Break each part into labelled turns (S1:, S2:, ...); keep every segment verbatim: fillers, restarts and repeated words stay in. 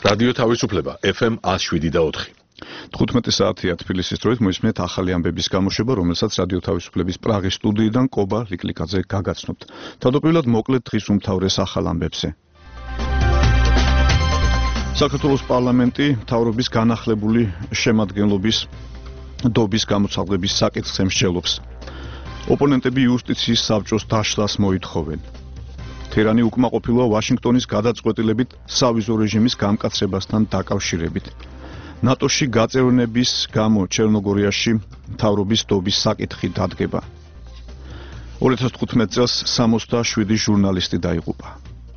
S1: რადიო თავისუფლება ეფ ემ one oh seven და four.
S2: თხუთმეტი საათია თბილისის დროით მოისმენთ ახალი ამბების გამოშვება, რომელსაც რადიო თავისუფლების პრაღის სტუდიიდან კობა ლიკლიკაძე გაგაცნობთ. თავდაპირველად მოკლედ დღის უმთავრეს ახალ ამბებზე. საქართველოს პარლამენტი მთავრობის განახლებული შემადგენლობის დობის გამოცხადების საკითხს ემსჯელობს. ოპონენტები იუსტიციის საბჭოს დაშლას მოითხოვენ. თერანი უკმაყოფილოა ვაშინგტონის გადაწყვეტილებით სავიზო რეჟიმის გამკაცრებასთან დაკავშირებით. ნატოში გაწევრიანების გამო ჩერნოგორიაში მთავრობის დობის საკითხი დადგება. two thousand fifteen წელს sixty-seven ჟურნალისტი დაიღუპა.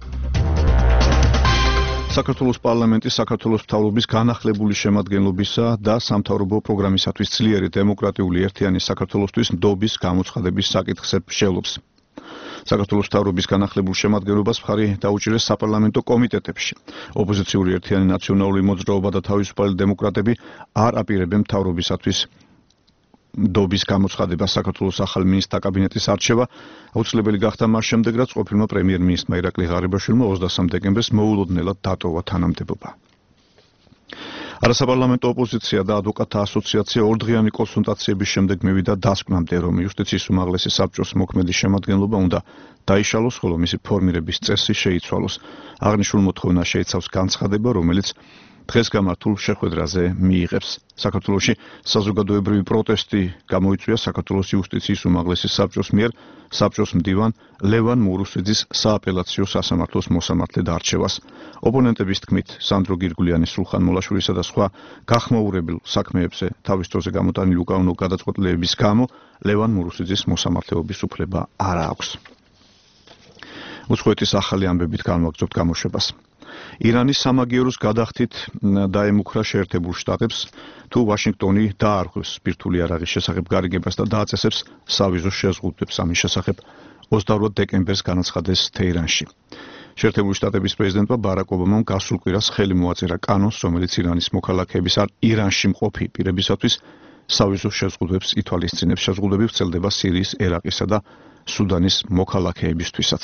S2: საქართველოს პარლამენტი საქართველოს მთავრობის განახლებული შემადგენლობისა და სამთავრობო პროგრამისათვის ძლიერი დემოკრატიული ერთიანი საქართველოსთვის ნდობის გამოცხადების საკითხს მსჯელობს. საქართველოს მთავრობის განახლებულ შემადგენლობას მხარი დაუჭირეს საპარლამენტო კომიტეტებში. ოპოზიციური ერთიანი ნაციონალური მოძრაობა და თავისუფალი დემოკრატები არ აპირებენ მთავრობისათვის ნდობის გამოცხადებას. საქართველოს ახალ მინისტრთა კაბინეტის არჩევა აუცილებელი გახდა მას შემდეგ, რაც ყოფილმა პრემიერ-მინისტრმა ირაკლი ღარიბაშვილმა ოცდასამ დეკემბერს მოულოდნელად დატოვა თანამდებობა. არასაპარლამენტო ოპოზიცია და ადვოკატთა ასოციაცია ორდღიანი კონსულტაციების შემდეგ მივიდა დასკვნამდე, რომ იუსტიციის უმაღლესი საბჭოს მოქმედი შემადგენლობა უნდა დაიშალოს, ხოლო მისი ფორმირების წესი შეიცვალოს. აღნიშნულ მოთხოვნა შეიცავს განცხადება, რომელიც დღეს გამართულ შეხვედრაზე მიიღებს. საქართველოში საზოგადოებრივი პროტესტი გამოიწვია საქართველოს იუსტიციის უმაღლესი საბჭოს მიერ საბჭოს მდივან ლევან მურუსიძის სააპელაციო სასამართლოს მოსამართლედ არჩევას. ოპონენტების თქმით, სანდრო გირგულიანის, სულხან მოლაშვილისა და სხვა გახმაურებელ საქმეებზე თავის დროზე გამოტანილი უკანონო გადაწყვეტილებების გამო ლევან მურუსიძის მოსამართლეობის უფლება არ აქვს. უცხოეთის ახალი ამბებით განვაგრძობთ გამოშვებას. ირანის სამაგიეროს გადახდით დაემუქრა შეერთებულ შტატებს, თუ ვაშინგტონი დაარღვევს ბირთვული იარაღის შესახებ გარიგებას და დააწესებს სავიზო შეზღუდვებს. ამის შესახებ ოცდაორ დეკემბერს განაცხადეს თეირანში. შეერთებული შტატების პრეზიდენტმა ბარაკ ობამამ გასულ კვირას ხელი მოაწერა კანონს, რომელიც ირანის მოქალაქეების არ ირანში მყოფი პირებისათვის სავიზო შეზღუდვებს ითვალისწინებს. შეზღუდვები ვრცელდება სირიის, ერაყისა და სუდანის მოქალაქეებისთვისაც.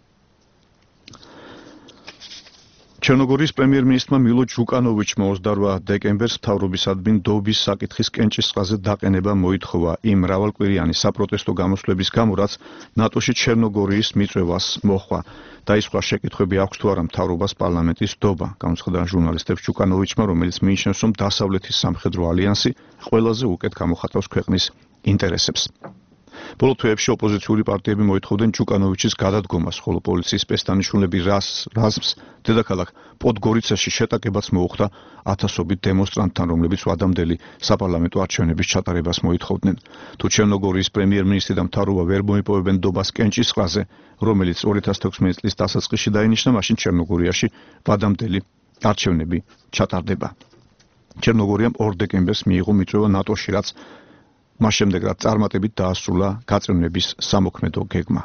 S2: ჩერნოგორიის პრემიერ-მინისტრმა მილო ჯუკანოვიჩმა ოცდაორ დეკემბერს მთავრობისადმი ნდობის საკითხის კენჭისყრაზე დაყენება მოითხოვა იმ მრავალკვირიანი საპროტესტო გამოსვლების გამო, რაც ნატოში ჩერნოგორიის მიწვევას მოჰყვა. დაისხვა შეკითხვები აქვს თუ არა მთავრობას პარლამენტის ნდობა. გამოცხადდა ჟურნალისტებს ჯუკანოვიჩმა, რომელიც მიიჩნევს, რომ დასავლეთის სამხედრო ალიანსი ყველაზე უკეთ გამოხატავს ქვეყნის ინტერესებს. ბოლო თვეებში ოპოზიციური პარტიები მოითხოვდნენ ჯუკანოვიჩის გადადგომას, ხოლო პოლიციის სპეცდანიშნულები რაზმს დედაქალაქ პოდგორიცაში შეტაკებაც მოუხდა ათასობით დემონსტრანტთან, რომლებიც ვადამდელი საპარლამენტო არჩევნების ჩატარებას მოითხოვდნენ. თუ ჩერნოგორიის პრემიერ-მინისტრი და მთავრობა ვერ მოიპოვებენ ნდობას კენჭისყრაზე, რომელიც two thousand sixteen წლის დასაწყისში დაინიშნა, მაშინ ჩერნოგორიაში ვადამდელი არჩევნები ჩატარდება. ჩერნოგორიამ ორ დეკემბერს მიიღო მიწვევა ნატოში, რაც მას შემდეგ რაც წარმატებით დაასრულა გაწევრიანების სამოქმედო გეგმა.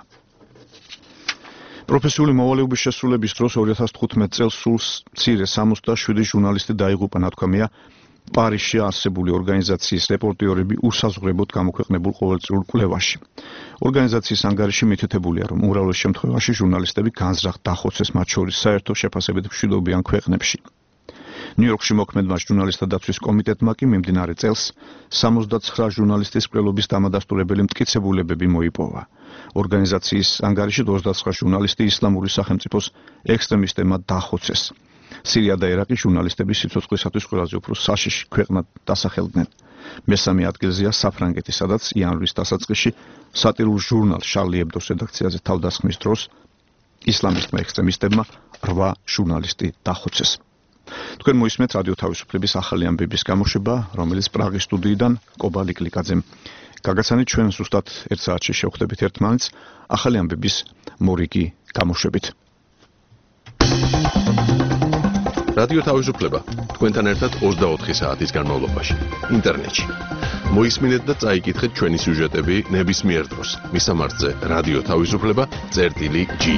S2: პროფესიული მოვალეობის შესრულების დროს two thousand fifteen წელს სულ მცირე sixty-seven ჟურნალისტი დაიღუპა. ნათქვამია, პარიზში არსებული ორგანიზაციის რეპორტიორები უსაზღვრებოდ გამოქვეყნებულ ყოველწლიურ კვლევაში. ორგანიზაციის ანგარიში მითითებულია, რომ უმრავლეს შემთხვევაში ჟურნალისტები განზრახ დახოცეს, მათ შორის საერთო შეფასებით მშვიდობიან ქვეყნებში. ნიუ-იორკში მოქმედმა ჟურნალისტთა დაცვის კომიტეტმა კი მიმდინარე წელს sixty-nine ჟურნალისტის მკვლელობის დამადასტურებელი მტკიცებულებები მოიპოვა. ორგანიზაციის ანგარიშით twenty-nine ჟურნალისტი ისლამური სახელმწიფოს ექსტრემისტებმა დახოცეს. სირია და ერაყი ჟურნალისტების სიცოცხლისათვის ყველაზე უფრო საშიში ქვეყნად დასახელდნენ. მესამე ადგილზეა საფრანგეთი, სადაც იანვრის დასაწყისში სატირულ ჟურნალ შარლი ებდოს რედაქციაზე თავდასხმის დროს ისლამისტმა ექსტრემისტებმა eight ჟურნალისტი დახოცეს. თქვენ მოისმენთ რადიო თავისუფლების ახალი ამბების გამოშვება, რომელიც პრაღის სტუდიიდან კობა ლიკლიკაძემ გაგაცანით. ჩვენ ზუსტად ერთ საათში შევხვდებით ერთმანეთს ახალი ამბების მორიგი გამოშვებით.
S1: რადიო თავისუფლება თქვენთან ერთად twenty-four საათის განმავლობაში ინტერნეტში. მოისმინეთ და წაიკითხეთ ჩვენი სიუჟეტები ნებისმიერ დროს. მისამართზე რადიო თავისუფლება წერტილი ჯი.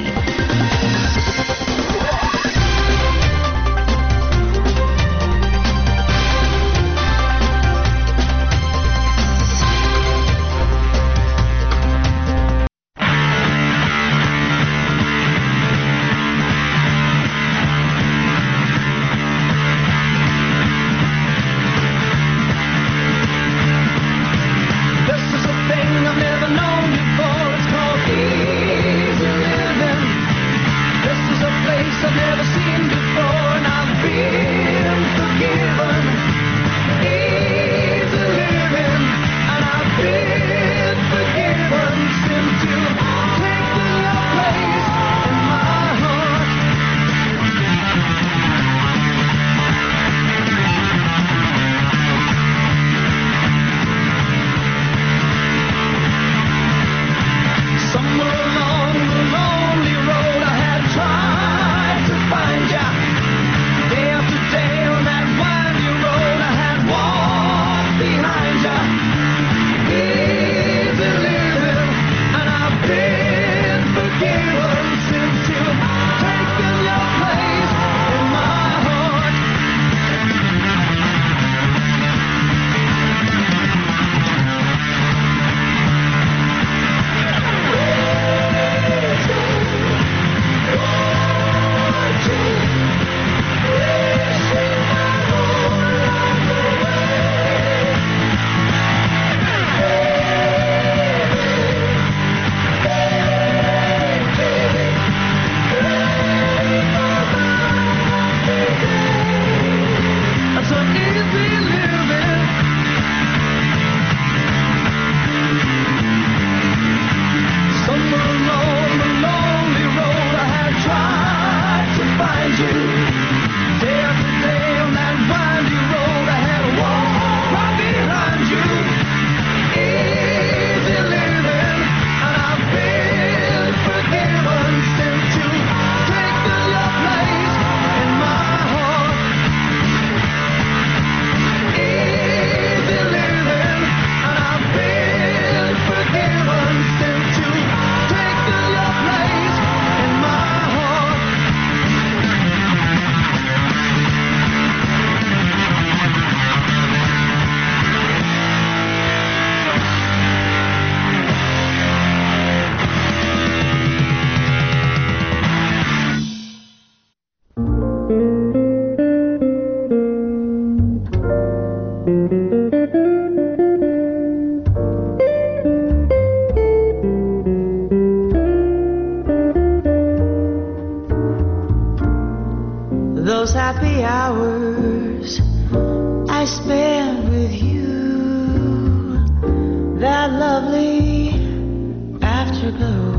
S3: happy hours I spent with you, that lovely afterglow,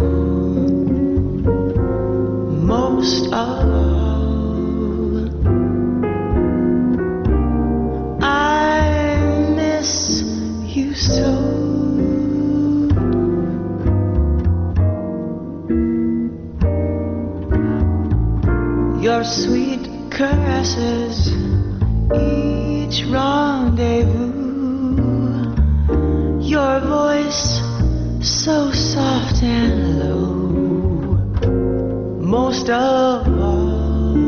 S3: most of all, I miss you so. Your sweet caresses, each rendezvous, your voice so soft and low, most of all,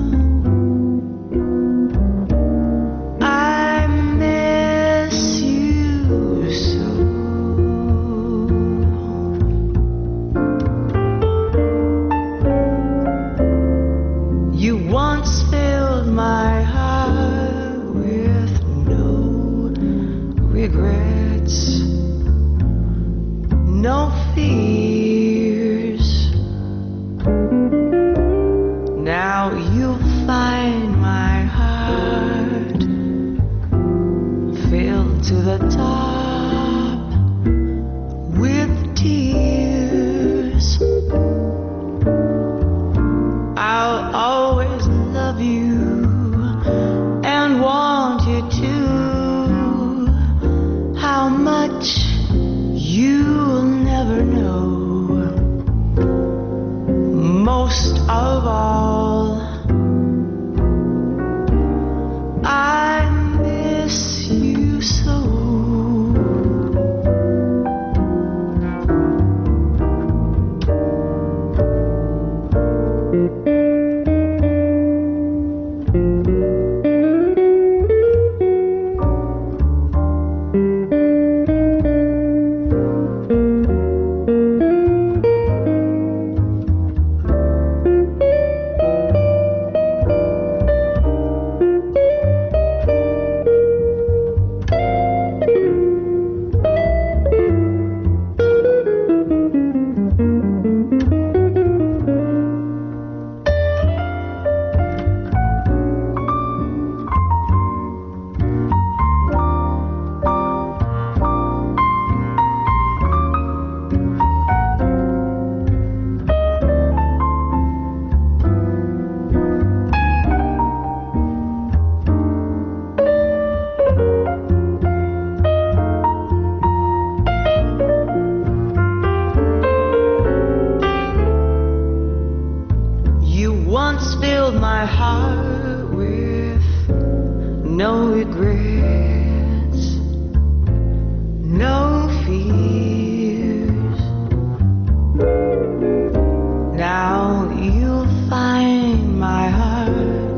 S3: I miss you so. You once filled my heart with no regrets, no fears. Now you'll find my heart filled to the top with tears. I'll always love you and want you to. How much you'll never know. Most of all, I miss you so. Once filled my heart with no regrets, no fears. Now you'll find my heart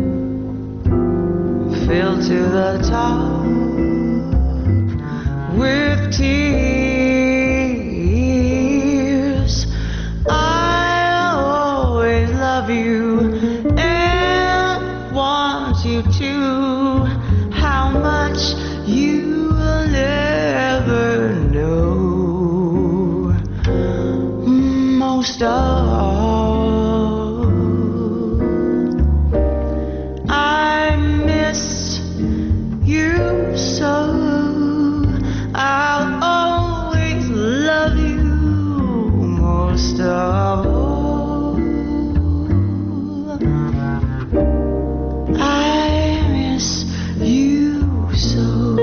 S3: filled to the top with tears. I'll always love you and want you to. How much you'll never know. Most of all, I miss you so. I'll always love you most of all. I miss you so.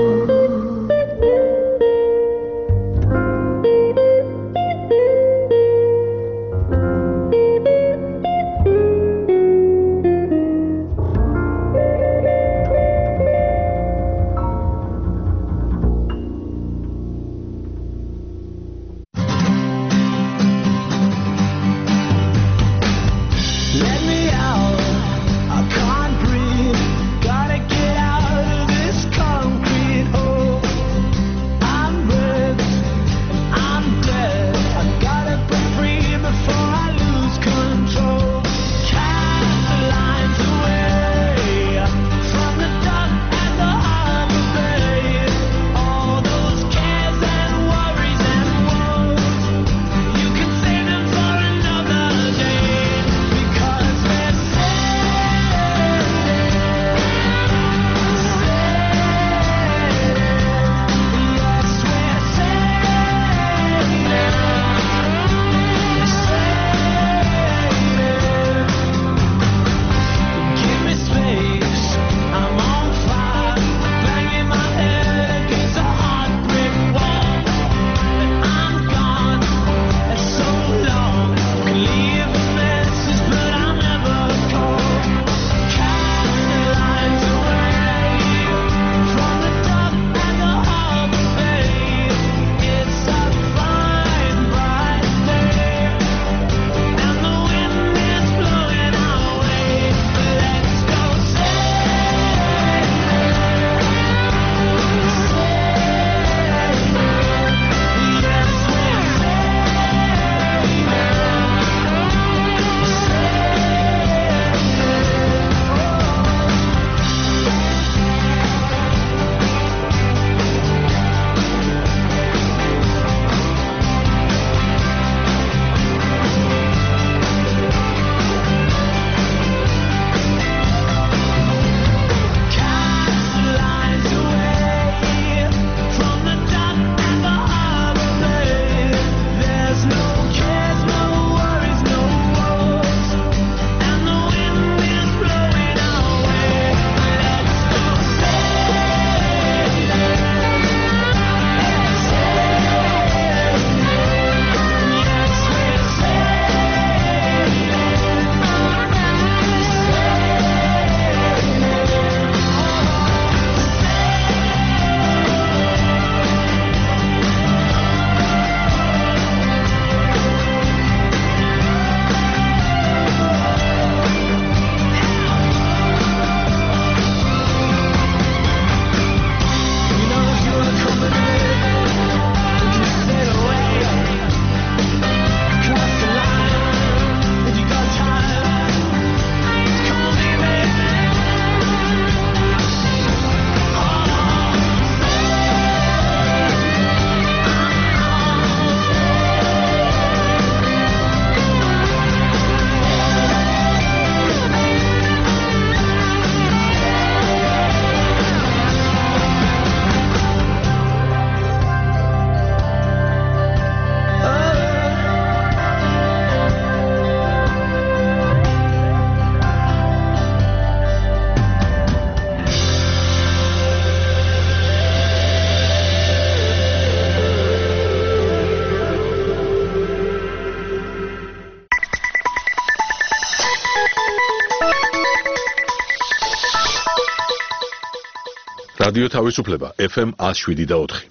S1: რადიო თავისუფლება ეფ ემ one oh seven და four.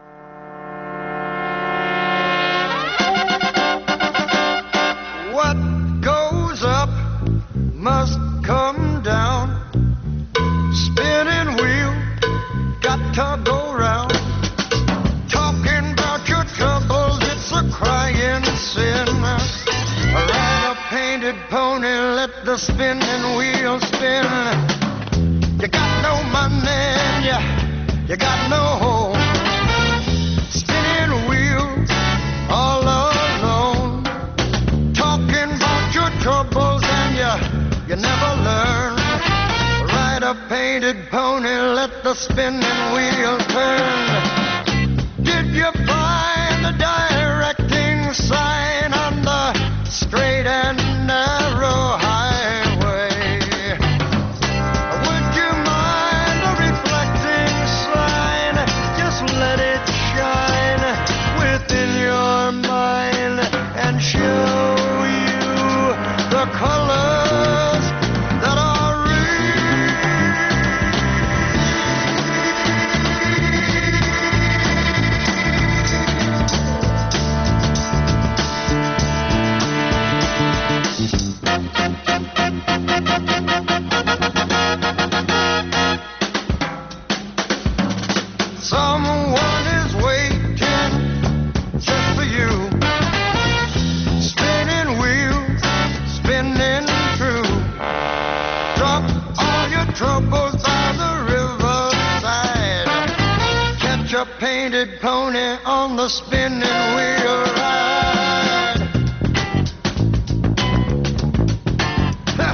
S4: What goes up must come down. Spinning wheel got to go round. Talking about your troubles, it's a crying sin. Ride a painted pony, let the spinning wheel spin. You got no money, you, you got no home. Spinning wheels all alone. Talking about your troubles and you, you never learn. Ride a painted pony, let the spinning wheel turn. Did you find the directing sign on the straight and narrow highway? Would you mind a reflecting sign? Just let it shine within your mind and show you the colors that are someone is waiting just for you. Spinning wheels, spinning through. Drop all your troubles by the riverside. Catch a painted pony on the spinning wheel ride. Ha!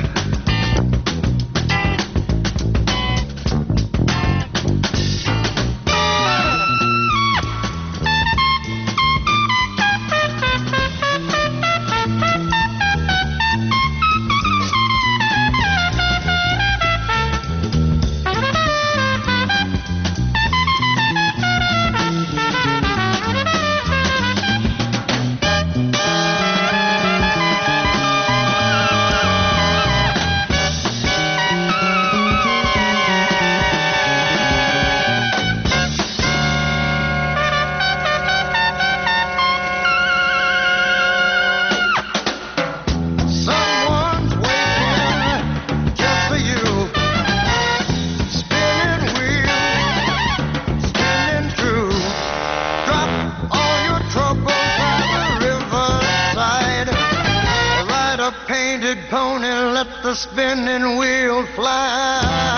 S4: Someone's waiting just for you. Spinning wheels, spinning through. Drop all your troubles by the riverside. Ride a painted pony, let the spinning wheel fly.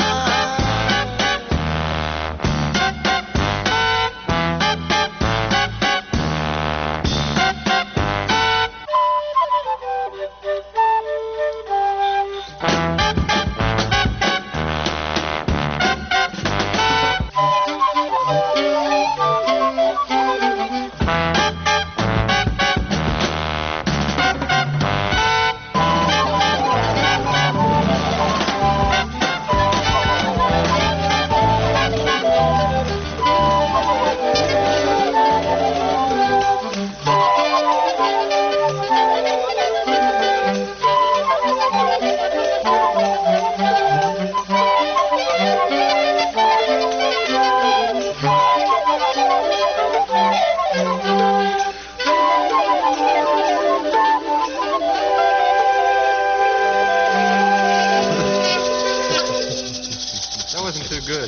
S5: That wasn't too good.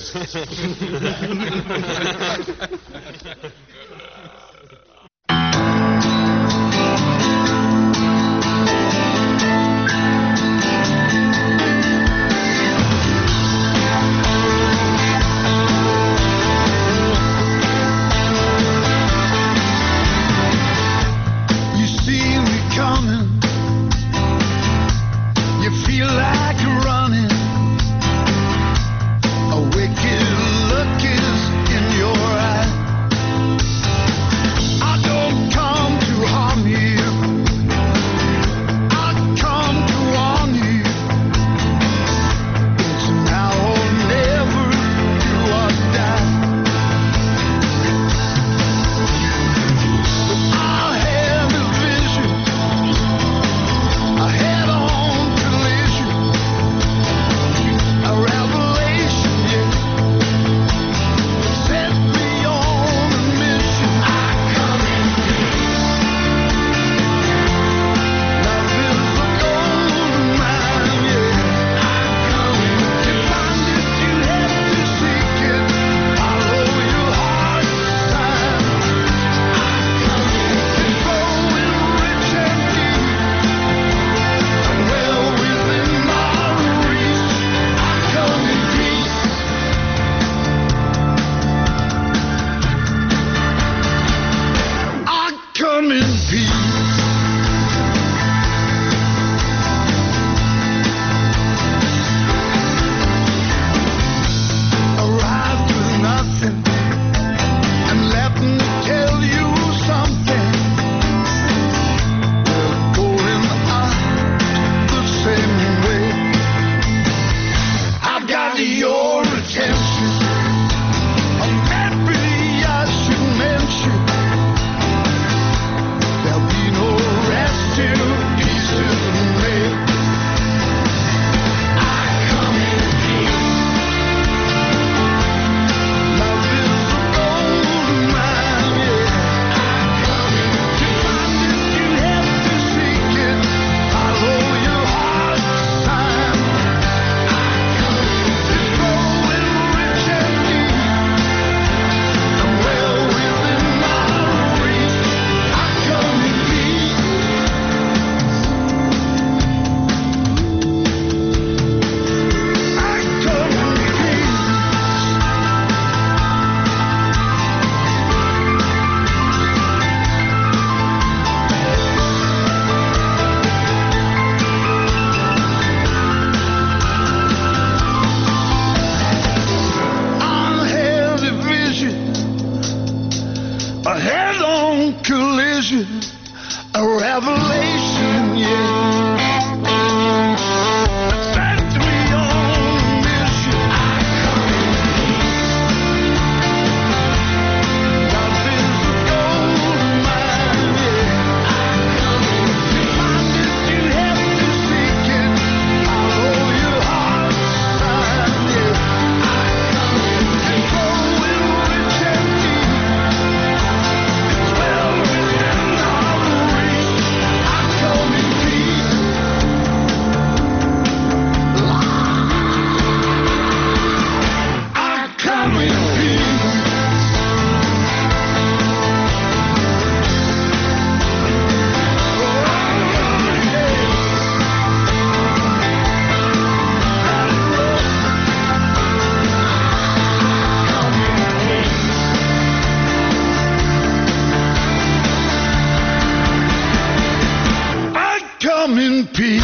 S4: You see me coming. You feel like running. A wicked look is in your eye. I don't come to harm you. I come to warn you. It's now or never, do or die. But I have a vision revelation, yeah. Sent me on a mission. I come in peace. Love is a gold mine, yeah. I come in peace. Find it, you have to seek it. Follow your heart's sign, yeah. I come in peace. Flowing rich and deep. It's well within our reach. I come in peace. I come in peace. I come in peace.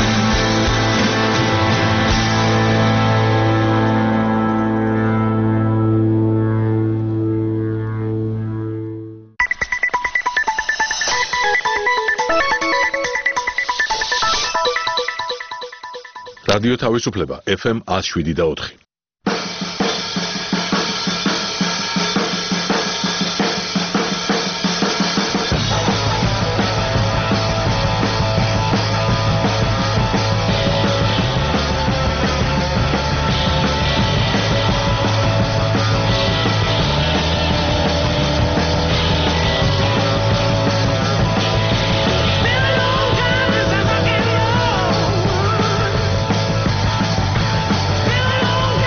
S1: რადიო თავისუფლება ეფ ემ one oh seven და four.
S3: Been a long time since I get low.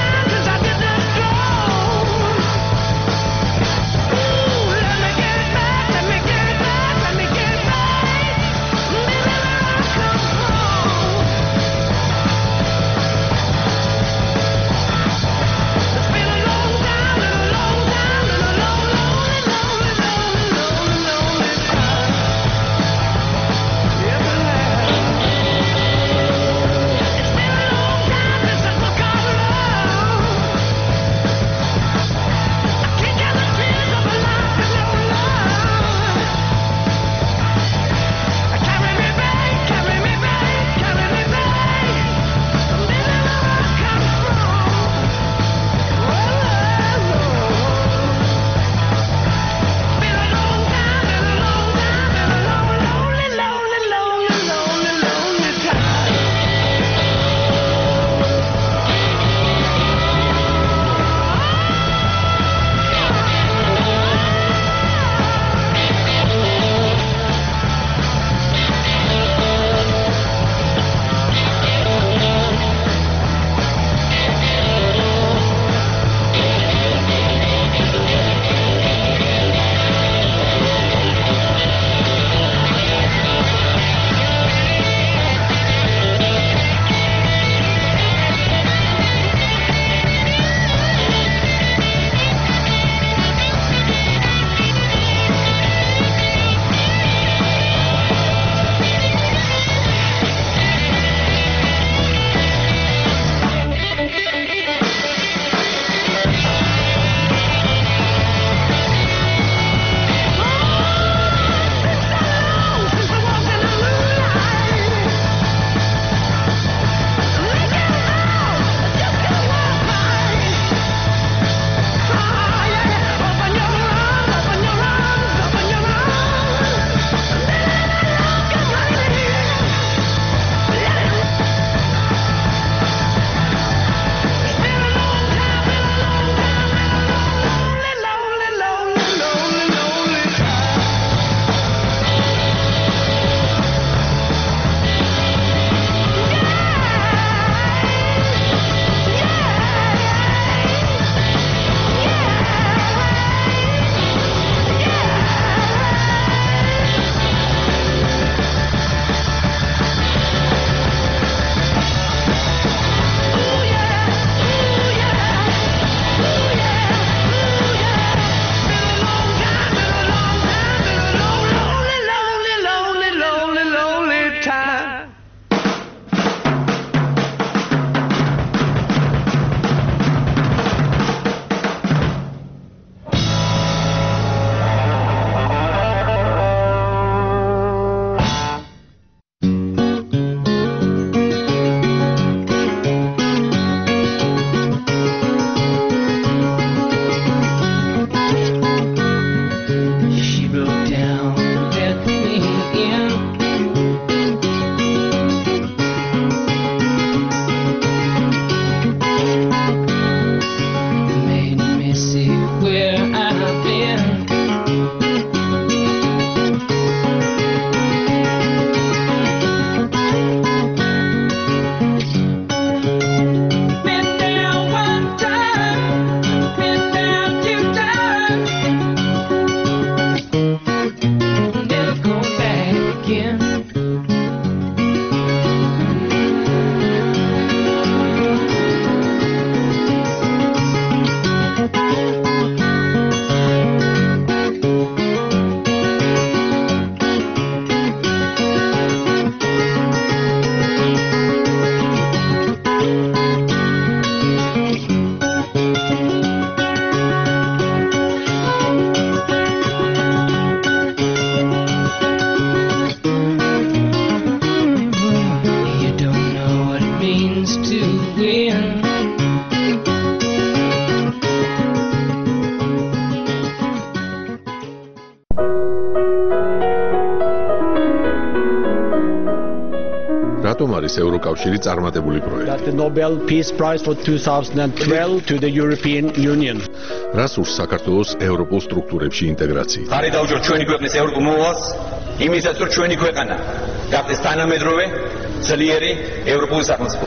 S1: რატომ არის ევროკავშირი წარმატებული პროექტი?
S5: The Nobel Peace Prize for two thousand twelve to the European Union.
S1: რას ურს საქართველოს ევროპულ სტრუქტურებში ინტეგრაცია?
S6: ხარი დაუჯეროთ ჩვენი ქვეყნის ევროპულ მოვალს, იმისაც რომ ჩვენი ქვეყანა გახდეს თანამედროვე ძლიერი ევროპული სახელმწიფო.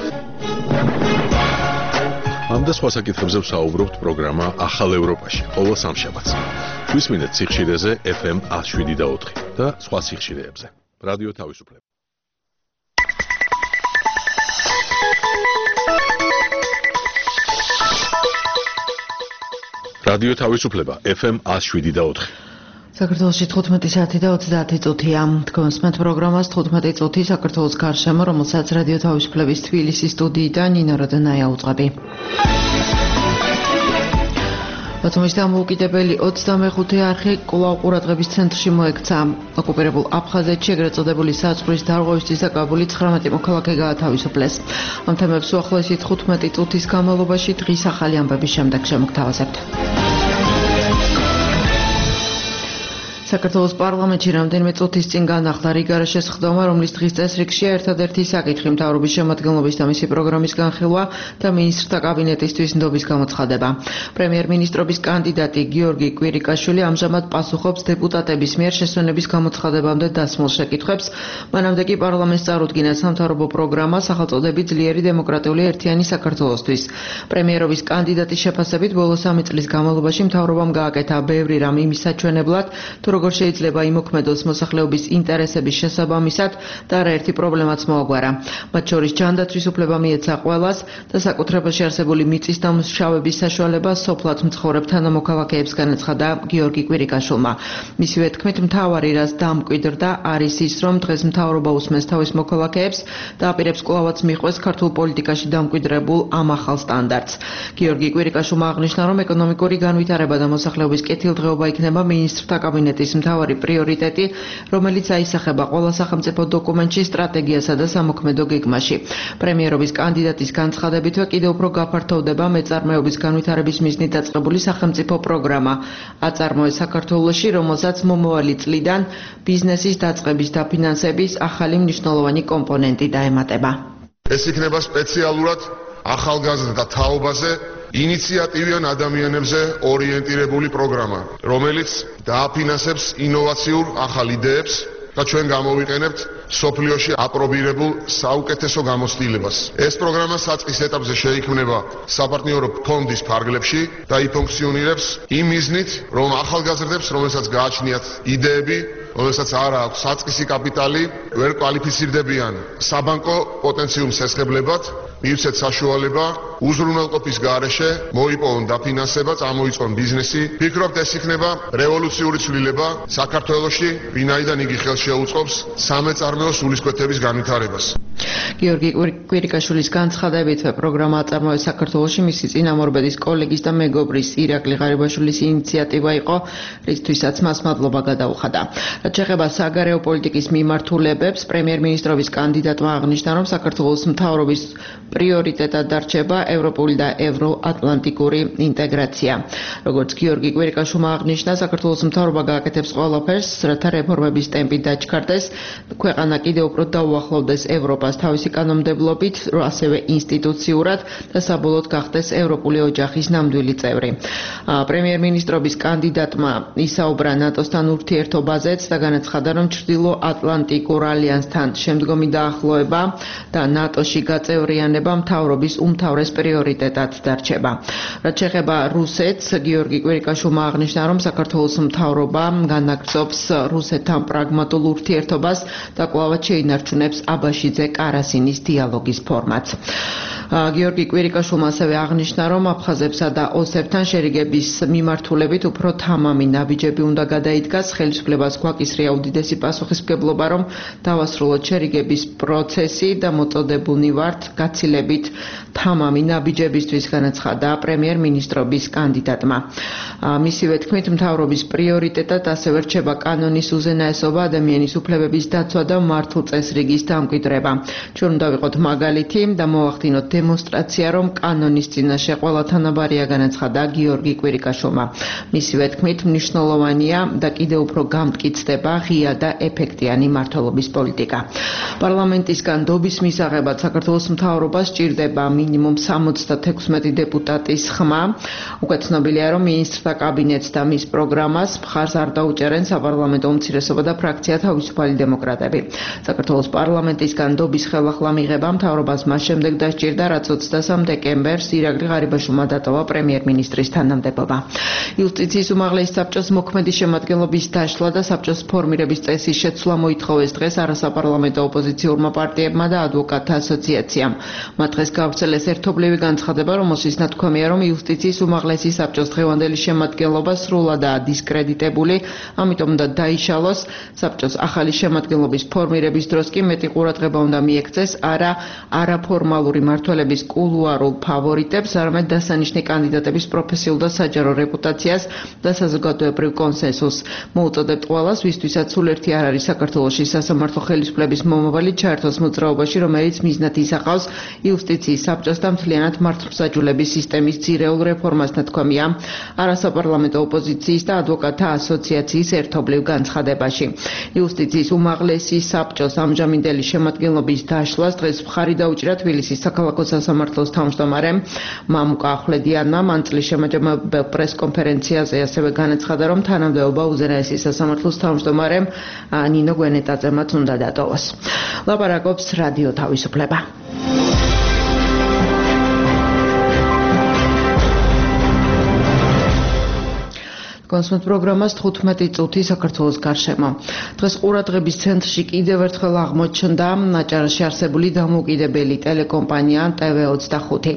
S1: ამ და სხვა საკითხებზე ვსაუბრობთ პროგრამა ახალ ევროპაში, ყოველ სამშაბათს. გვისმინეთ სიხშირეზე ეფ ემ one oh seven და four და სხვა სიხშირეებზე. რადიო თავისუფლება. რადიო თავისუფლება ეფ ემ one oh seven და four.
S7: საქართველოში თხუთმეტი საათი და ოცდაათი წუთია. თქვენსმენთ პროგრამას თხუთმეტი წუთი საქართველოს გარშემო, რომელსაც რადიო თავისუფლების თბილისის სტუდიიდან ნინო როდენაია უწყები. ბათუმის დამოუკიდებელი ოცდამეხუთე არხი კვლავ ყურადღების ცენტრში მოექცა. ოკუპირებულ აფხაზეთში ეგრეთ წოდებული საზღვრის დარღვევისთვის დაკავებული ცხრამეტი მოქალაქე გაათავისუფლეს. ამ თემებს უახლოესი თხუთმეტი წუთის განმავლობაში დღის ახალი ამბების შემდეგ შემოგთავაზებთ. საქართველოს პარლამენტში რამდენიმე წუთის წინ განახლა რიგარა შესხდომა, რომლის დღის წესრიგშია ერთადერთი საკითხი მთავრობის შემადგენლობის და მისი პროგრამის განხილვა და მინისტრთა კაბინეტისთვის ნდობის გამოცხადება. პრემიერ-მინისტრობის კანდიდატი გიორგი კვირიკაშვილი ამჟამად პასუხობს დეპუტატების მიერ შესვენების გამოცხადებამდე დასმულ შეკითხვებს. მანამდე კი პარლამენტს წარუდგინა სამთავრობო პროგრამა სახელწოდებით ძლიერი დემოკრატიული ერთიანი საქართველოსთვის. პრემიერობის კანდიდატის შეფასებით ბოლო სამი წლის განმავლობაში მთავრობამ გააკეთა ბევრი რამ იმის საჩვენებლად, თუ როგორ შეიძლება იმოქმედოს მოსახლეობის ინტერესების შესაბამისად და არაერთი პრობლემაც მოაგვარა. მათ შორის ჯანდაცვის უფლება მიეცა ყველას და საკუთრებაში არსებული მიწის დამუშავების საშუალება სოფლად მცხოვრებ თანამოქალაქეებს განაცხადა გიორგი კვირიკაშვილმა. მისივე თქმით, მთავარი რაც დამკვიდრდა არის ის, რომ დღეს მთავრობა უსმენს თავის მოქალაქეებს და აპირებს კვლავაც მიხვეს ქართულ პოლიტიკაში დამკვიდრებულ ამ ახალ სტანდარტს. გიორგი კვირიკაშვილმა აღნიშნა, რომ ეკონომიკური განვითარება და მოსახლეობის კეთილდღეობა იქნება მინისტრთა კაბინეტის მთავარი პრიორიტეტი, რომელიც აისახება ყველა სახელმწიფო დოკუმენტში, სტრატეგიასა და სამოქმედო გეგმაში. პრემიერობის კანდიდატის განცხადებითვე კიდევ უფრო გაფართოვდება მეწარმეობის განვითარების მიზნით დაწყებული სახელმწიფო პროგრამა აწარმოეს საქართველოში, რომელსაც მომავალი წლიდან ბიზნესის დაწყების და ფინანსების ახალი მნიშვნელოვანი კომპონენტი დაემატება.
S8: ეს იქნება სპეციალურად ახალგაზრდა თაობაზე ინიციატივიან ადამიანებზე ორიენტირებული პროგრამა, რომელიც დააფინანსებს ინოვაციურ ახალ იდეებს და ჩვენ გამოვიყენებთ სოფლიოში აპრობირებულ საუკეთესო გამოცდილებას. ეს პროგრამა საწყის ეტაპზე შეიქმნება საპარტნიორო ფონდის ფარგლებში და იფუნქციონირებს იმ მიზნით, რომ ახალგაზრდებს, რომელსაც გააჩნიათ იდეები, რომელსაც არ აქვს საწყისი კაპიტალი, ვერ კვალიფიცირდებიან საბანკო პოტენციურ შესაძლებად, მიუცეთ საშუალება უზრუნველყოფის გარეშე მოიპოვონ დაფინანსება, წამოიწყონ ბიზნესი. ვფიქრობთ, ეს იქნება რევოლუციური ცვლილება საქართველოში, ვინაიდან იგი ხელს შეუწყობს სამეწარმეო სულისკვეთების განვითარებას.
S7: გიორგი კვირიკაშვილის განცხადებით, პროგრამა აწარმოეს საქართველოში მისი წინამორბედის კოლეგის და მეგობრის ირაკლი ღარიბაშვილის ინიციატივა იყო, რისთვისაც მას მადლობა გადაუხადა. რაც შეეხება საგარეო პოლიტიკის მიმართულებებს, პრემიერ-მინისტრობის კანდიდატმა აღნიშნა, რომ საქართველოს მთავრობის პრიორიტეტად დარჩება ევროპული და ევროატლანტიკური ინტეგრაცია. როგორც გიორგი კვირიკაშვილმა აღნიშნა, საქართველოს მთავრობა გააკეთებს ყველაფერს, რათა რეფორმების ტემპი დაჩქარდეს, ქვეყანა კიდევ უფრო დაუახლოვდეს ევროპას თავისი კანონმდებლობით, ასევე ინსტიტუციურად და საბოლოოდ გახდეს ევროპული ოჯახის ნამდვილი წევრი. პრემიერ-მინისტრობის კანდიდატმა ისაუბრა ნატოსთან ურთიერთობაზეც და განაცხადა, რომ ჩრდილო-ატლანტიკურ ალიანსთან შემდგომი დაახლოება და ნატოში გაწევრიანება მთავრობის უმთავრეს პრიორიტეტად დარჩება. რაც შეეხება რუსეთს, გიორგი კვირიკაშვილმა აღნიშნა, რომ საქართველოს მთავრობა განაგრძობს რუსეთთან პრაგმატულ ურთიერთობას და კვლავაც შეინარჩუნებს აბაშიძე კარასინის დიალოგის ფორმატს. გიორგი კვირიკაშვილმა ასევე აღნიშნა, რომ აფხაზებსა და ოსებთან შერიგების მიმართულებით უფრო თამამი ნაბიჯები უნდა გადაიდგას, ხელისუფლებას გვაკისრია უდიდესი პასუხისმგებლობა, რომ დავასრულოთ შერიგების პროცესი და მოწოდებულნი ვართ გაცილებით თამამი ნაბიჯებისთვის, განაცხადა პრემიერ-მინისტრობის კანდიდატმა. მისივე თქმით, მთავრობის პრიორიტეტად ასევე რჩება კანონის უზენაესობა, ადამიანის უფლებების დაცვა და მართულ წესრიგის დამკვიდრება. ჩვენ უნდა ვიყოთ მაგალითი და მოვახდინოთ დემონსტრაცია, რომ კანონის წინაშე ყველა თანაბარია, განაცხადა გიორგი კვირიკაშვილმა. მისივე თქმით, მნიშვნელოვანია და კიდევ უფრო გამტკიცდა ხდება ღია და ეფექტიანი მმართველობის პოლიტიკა. პარლამენტისგან დობის მისაღებად საქართველოს მთავრობას სჭირდება მინიმუმ სამოცდათექვსმეტი დეპუტატის ხმა. უკვე ცნობილია, რომ მინისტრთა კაბინეტს და მის პროგრამას მხარს არ დაუჭერენ საპარლამენტო უმცირესობა და ფრაქცია თავისუფალი დემოკრატები. საქართველოს პარლამენტისგან დობის ხელახლა მიღება მთავრობას მას შემდეგ დასჭირდა, რაც ოცდასამ დეკემბერს ირაკლი ღარიბაშვილმა დატოვა პრემიერ-მინისტრის თანამდებობა. იუსტიციის უმაღლესი საბჭოს მოქმედი შემადგენლობის დაშლა და საბჭოს ფორმირების წესის შეცვლა მოითხოვეს დღეს არასაპარლამენტო ოპოზიციურმა პარტიებმა და ადვოკატთა ასოციაციამ. მათ დღეს გავრცელეს ერთობლივი განცხადება, რომელშიც ნათქვამია, რომ იუსტიციის უმაღლესი საბჭოს დღევანდელი შემადგენლობა სრულადაა დისკრედიტებული, ამიტომ უნდა დაიშალოს. საბჭოს ახალი შემადგენლობის ფორმირების დროს კი მეტი ყურადღება უნდა მიექცეს არა არაფორმალური მმართველების კულუარულ ფავორიტებს, არამედ დასანიშნი კანდიდატების პროფესიულ და საჯარო რეპუტაციას და საზოგადოებრივ კონსენსუსს. მოუწოდებთ ყველას, ვისთვისაც სულ ერთი არ არის საქართველოში სასამართლო ხელისუფლების მომავალი ჩაერთოს მოძრაობაში, რომელიც მიზნად ისახავს იუსტიციის საბჭოს და მთლიანად მართლმსაჯულების სისტემის ძირეულ რეფორმას, ნათქვამია არასაპარლამენტო ოპოზიციის და ადვოკატთა ასოციაციის ერთობლივ განცხადებაში. იუსტიციის უმაღლესი საბჭოს ამჟამინდელი შემადგენლობის დაშლას დღეს მხარი დაუჭირა თბილისის საქალაქო სასამართლოს თავმჯდომარემ მამუკა ახვლედიანმა. მან წლის შემაჯამებელ პრესკონფერენციაზე ასევე განაცხადა, რომ თანამდებობა უზენაესი სასამართლოს თავმჯდომარემ ნინო გვენეტაძემაც უნდა დატოვოს. ლაპარაკობს რადიო თავისუფლება. კონსულტ პროგრამას თხუთმეტი წუთი საქართველოს გარშემო. დღეს ყურადღების ცენტრში კიდევ ერთხელ აღმოჩნდა აჭარაში არსებული დამოუკიდებელი ტელეკომპანია ტე ვე ოცდახუთი.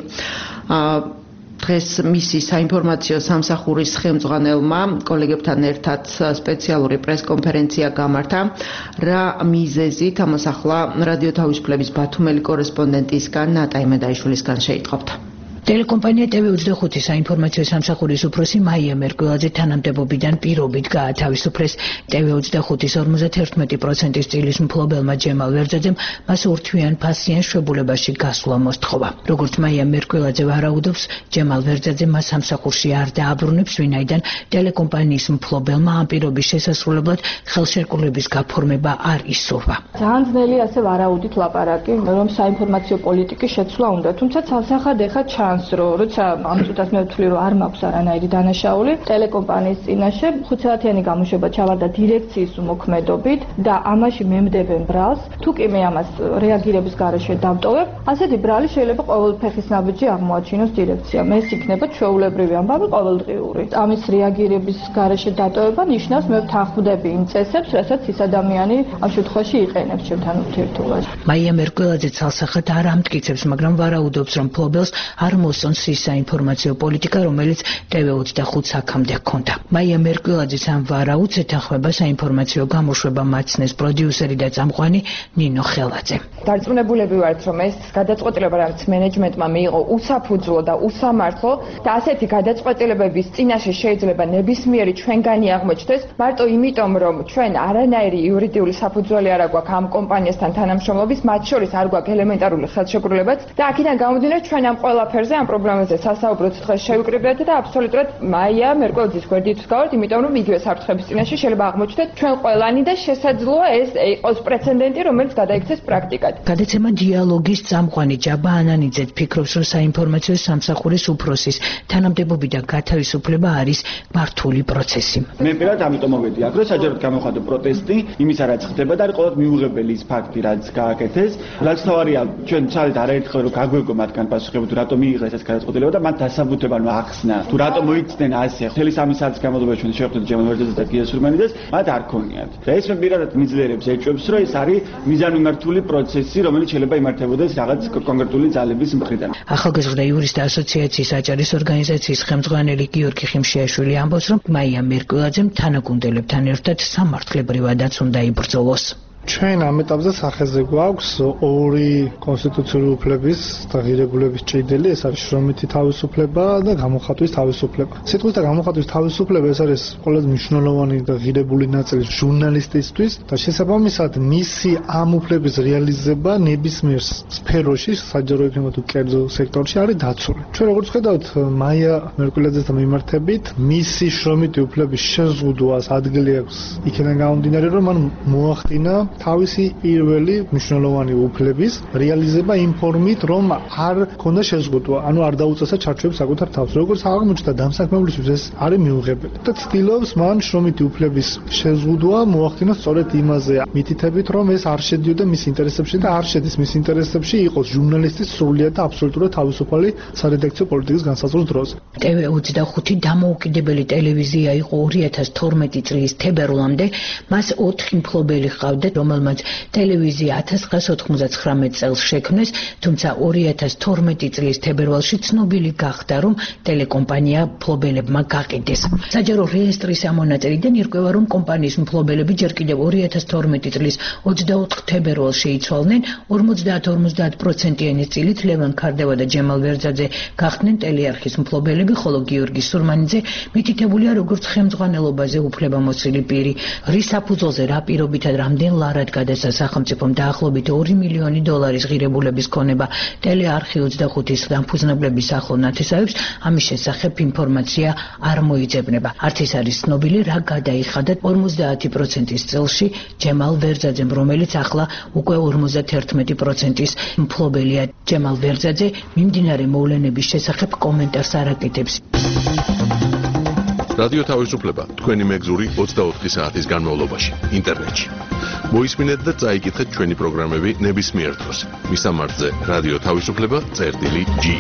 S7: დღეს მისი საინფორმაციო სამსახურის ხელმძღვანელმა კოლეგებთან ერთად სპეციალური პრესკონფერენცია გამართა. რა მიზეზით ამას ახლა რადიო თავისუფლების ბათუმელი კორესპონდენტისგან ნატა იმედაიშვილისგან შეიტყობთ.
S9: ტელეკომპანია ტე ვე ოცდახუთი საინფორმაციო სამსახურის უფროსი მაია მერკველაძე თანამდებობიდან პირობით გაათავისუფლეს. ტე ვე ოცდახუთის ორმოცდაერთმეტი პროცენტის წილის მფლობელმა ჯემალ ვერძაძემ მას ურთვიან ფასიან შვებულებაში გასვლა მოსთხოვა. როგორც მაია მერკველაძე ვარაუდობს, ჯემალ ვერძაძე მას სამსახურში არ დააბრუნებს, ვინაიდან ტელეკომპანიის მფლობელმა ამ პირობის შესასრულებლად ხელშეკრულების გაფორმება არ ისურვა.
S10: ძალიან ძნელი ასე ვარაუდით ლაპარაკი, რომ საინფორმაციო პოლიტიკის შეცვლა უნდა, თუმცა ცალსახად ეხა რომ როცა ამ წუთას მე ვთვლი, რომ არ მაქვს არანაირი დანაშაული ტელეკომპანიის წინაშე, ხუთსაათიანი გამოშვება ჩავარდა დირექციის უმოქმედობით და ამაში მემდებენ ბრალს. თუ კი მე ამას რეაგირების გარეშე დავტოვებ, ასეთი ბრალი შეიძლება ყოველ ფეხის ნაბიჯი აღმოაჩინოს დირექციამ. ეს იქნება ჩვეულებრივი ამბავი ყოველდღიური. ამის რეაგირების გარეშე დატოვება ნიშნავს მე ვთანხმდები იმ წესებს, რასაც ის ადამიანი ამ შემთხვევაში იყენებს ჩემთან ურთიერთობაში.
S9: მაია მერკველაძე ცალსახად არ ამტკიცებს, მაგრამ ვარაუდობს, რომ მფლობელს არ მოსწონს ის საინფორმაციო პოლიტიკა, რომელიც ტე ვე ოცდახუთს აქამდე ჰქონდა. მაია მერკველაძის ამ ვარაუდს ეთანხმება საინფორმაციო გამოშვება მაცნეს პროდიუსერი და წამყვანი ნინო ხელაძე.
S11: დარწმუნებულები ვართ, რომ ეს გადაწყვეტილება, რაც მენეჯმენტმა მიიღო, უსაფუძვლო და უსამართლო და ასეთი გადაწყვეტილებების წინაშე შეიძლება ნებისმიერი ჩვენგანი აღმოჩნდეს, მარტო იმიტომ, რომ ჩვენ არანაირი იურიდიული საფუძველი არ აქვს ამ კომპანიასთან თანამშრომლობის, მათ შორის არ გვაქვს ელემენტარული ხელშეკრულებაც და აქედან გამომდინარე ჩვენ ამ ყველაფერზე ამ პრობლემაზე სასაუბროთ დღეს შევიკრიბეთ და აბსოლუტურად მაია მერკველაძის გვერდით ვსკავართ, იმიტომ რომ იგივე საფრთხების წინაშე შეიძლება აღმოჩნდეთ ჩვენ ყველანი და შესაძლოა ეს იყოს პრეცედენტი, რომელიც გადაიქცეს პრაქტიკად.
S9: გადაცემა დიალოგის წამყვანი ჯაბა ანანიძე ფიქრობს, რომ საინფორმაციო სამსახურის უფროსის თანამდებობიდან გათავისუფლება არის მართული პროცესი.
S12: მე პირადად ამიტომ მოვედი აქ, რომ საჯაროდ გამოხატო პროტესტი იმისა, რაც ხდება და არის ყოველთ მიუღებელი ის ფაქტი, რაც გააკეთეს. რაც თავარია, ჩვენ ცალით არაერთხელ რომ გაგვეგო მათგან პასუხები, თუ რატომ მიიღეს ეს გადაწყვეტილება და მათ დასაბუთება ახსნა. თუ რატომ მოიცდნენ ასე, მთელი სამი საათის განმავლობაში ჩვენ შევხვდით ჯემალ ვერძაძეს და გია სურმენიძეს, მათ არ ქონიათ. და ეს მე პირადად მიძლიერებს ეჭვებს, რომ ეს არის მიზანმიმართული პროცესი, რომელიც შეიძლება იმართებოდეს რაღაც კონკრეტული ძალების მხრიდან.
S9: ახალგაზრდა იურისტთა ასოციაციის აჭარის ორგანიზაციის ხელმძღვანელი გიორგი ხიმშიაშვილი ამბობს, რომ მაია მერკველაძემ თანაგუნდელებთან ერთად სამართლებრივადაც უნდა იბრძოლოს.
S13: ჩვენ ამ ეტაპზე სახეზე გვაქვს ორი კონსტიტუციური უფლების და ღირებულების ჭიდელი, ეს არის შრომითი თავისუფლება და გამოხატვის თავისუფლება. სიტყვის და გამოხატვის თავისუფლება ეს არის ყველაზე მნიშვნელოვანი და ღირებული ნაწილი ჟურნალისტისთვის და შესაბამისად მისი ამ უფლების რეალიზება ნებისმიერ სფეროში, საჯარო იქნება თუ კერძო სექტორში არის დაცული. ჩვენ როგორც ხედავთ, მაია მერკულაძესთან მიმართებით მისი შრომითი უფლების შეზღუდვას ადგილი აქვს იქიდან გამომდინარე, რომ მან მოახდინა თავისი პირველი მნიშვნელოვანი უფლების რეალიზება იმ ფორმით, რომ არ ქონდა შეზღუდვა, ანუ არ დაუწესა ჩარჩოებს საკუთარ თავს. როგორც აღმოჩნდა დამსაქმებლისთვის ეს არის მიუღებელი. და ცდილობს მან შრომითი უფლების შეზღუდვა მოახდინოს სწორედ იმაზე, მითითებით, რომ ეს არ შედიოდა მის ინტერესებში და არ შედის მის ინტერესებში იყოს ჟურნალისტის სრულიად და აბსოლუტურად თავისუფალი სარედაქციო პოლიტიკის განსაზღვრის დროზე.
S9: ტე ვე ოცდახუთი დამოუკიდებელი ტელევიზია იყო ორი ათას თორმეტი წლის თებერვლამდე, მას ოთხი მფლობელი ჰყავდა, რომელმაც ტელევიზია ათას ცხრაას ოთხმოცდათხრამეტ წელს შექმნეს, თუმცა ორი ათას თორმეტი წლის თებერვალში ცნობილი გახდა, რომ ტელეკომპანია მფლობელებმა გაყიდეს. საჯარო რეესტრის ამონაწერიდან ირკვევა, რომ კომპანიის მფლობელები ჯერ კიდევ ორი ათას თორმეტი წლის ოცდაოთხ თებერვალს შეიცვალნენ, ორმოცდაათ ორმოცდაათ პროცენტიანი წილით ლევან ქარდევა და ჯემალ ვერძაძე გახდნენ ტელეარხის მფლობელები, ხოლო გიორგი სურმანიძე მითითებულია როგორც ხელმძღვანელობაზე უფლებამოსილი პირი. რის საფუძველზე რა პირობითა რამდენ ლარად გადასცა სახელმწიფომ დაახლოებით ორი მილიონი დოლარის ღირებულების ქონება ტელეარხი ოცდახუთის დამფუძნებლების ახლო ნათესავებს, ამის შესახებ ინფორმაცია არ მოიძებნება. არც ის არის ცნობილი, რა გადაიხადა ორმოცდაათი პროცენტის წელში ჯემალ ვერძაძემ, რომელიც ახლა უკვე ორმოცდაათი პროცენტის მფლობელია. ჯემალ ვერძაძე მიმდინარე მოვლენების შესახებ კომენტარს არ აკეთებს.
S1: რადიო თავისუფლება თქვენი მეგზური ოცდაოთხი საათის განმავლობაში ინტერნეტში. მოისმინეთ და წაიკითხეთ ჩვენი პროგრამები ნებისმიერ დროს. მისამართზე რადიო თავისუფლება წერტილი ჯი.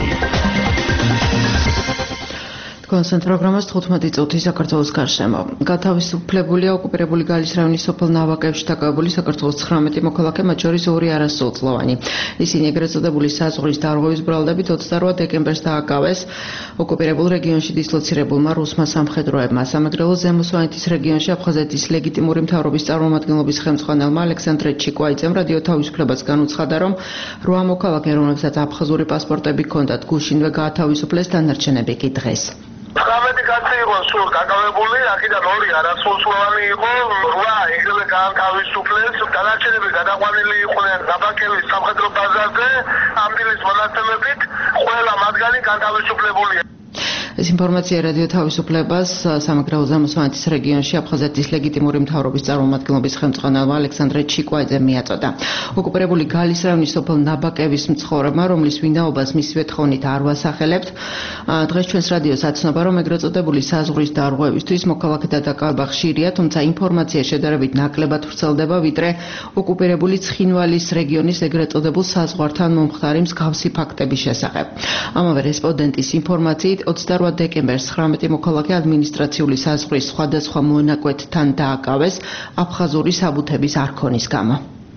S7: კონცენტრ პროგრამას თხუთმეტი წუთი საქართველოს გარშემო. გათავისუფლებულია ოკუპირებული გალის რაიონის სოფელ ნავაკებში დაკავებული საქართველოს ცხრამეტი მოქალაქე, მათ შორის ორი არასრულწლოვანი. ისინი ეგრეთ წოდებული საზღვრის დარღვევის ბრალდებით ოცდარვა დეკემბერს დააკავეს ოკუპირებულ რეგიონში დისლოცირებულმა რუსმა სამხედროებმა. სამეგრელო ზემო სვანეთის რეგიონში აფხაზეთის ლეგიტიმური მთავრობის წარმომადგენლობის ხელმძღვანელმა ალექსანდრე ჩიკვაიძემ რადიო თავისუფლებას განუცხადა, რომ რვა მოქალაქე, რომლებსაც აფხაზური პასპორტები ჰქონდათ, გუშინვე გაათავისუფლეს, დანარჩენები კი დღეს.
S14: ცხრამეტი კაცი იყო სულ დაკავებული, აქედან ორი არასრულწლოვანი იყო, რვა იგივე გაათავისუფლეს, დანარჩენები გადაყვანილი იყვნენ ნაბაკევის სამხედრო ბაზარზე, ამ დილის მონაცემებით ყველა მათგანი გათავისუფლებულია.
S7: ეს ინფორმაცია რადიო თავისუფლებას სამეგრელო ზემო სვანეთის რეგიონში აფხაზეთის ლეგიტიმური მთავრობის წარმომადგენლობის ხელმძღვანელმა ალექსანდრე ჩიკვაიძემ მიაწოდა. ოკუპირებული გალის რაიონის სოფელ ნაბაკევის მცხოვრებმა, რომლის ვინაობას მისივე თხოვნით არ ვასახელებთ, დღეს ჩვენს რადიოს აცნობა, რომ ეგრეთ წოდებული საზღვრის დარღვევისთვის მოქალაქეთა დაკავება ხშირია, თუმცა ინფორმაცია შედარებით ნაკლებად ვრცელდება, ვიდრე ოკუპირებული ცხინვალის რეგიონის ეგრეთ წოდებულ საზღვართან მომხდარი მსგავსი ფაქტების შესახებ. ამავე რესპონდენტის ინფორმაციით ოცდარვა დეკემბერს ცხრამეტი მოქალაქე ადმინისტრაციული საზღვრის სხვადასხვა მონაკვეთთან დააკავეს აფხაზური საბუთების არქონის გამო.